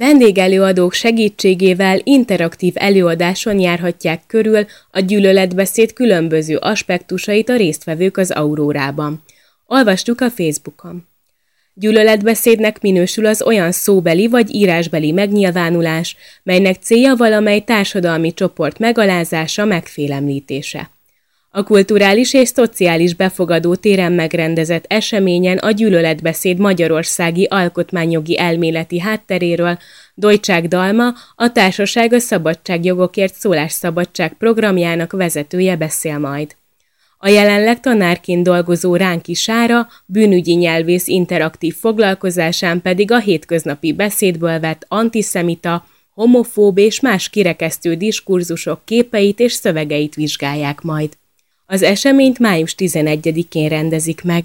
Vendégelőadók segítségével interaktív előadáson járhatják körül a gyűlöletbeszéd különböző aspektusait a résztvevők az Aurórában. Olvastuk a Facebookon. Gyűlöletbeszédnek minősül az olyan szóbeli vagy írásbeli megnyilvánulás, melynek célja valamely társadalmi csoport megalázása, megfélemlítése. A kulturális és szociális befogadó téren megrendezett eseményen a gyűlöletbeszéd magyarországi alkotmányjogi elméleti hátteréről Dojcsák Dalma, a Társaság a Szabadságjogokért Szólásszabadság programjának vezetője beszél majd. A jelenleg tanárként dolgozó Ránki Sára bűnügyi nyelvész interaktív foglalkozásán pedig a hétköznapi beszédből vett antiszemita, homofób és más kirekesztő diskurzusok képeit és szövegeit vizsgálják majd. Az eseményt május 11-én rendezik meg.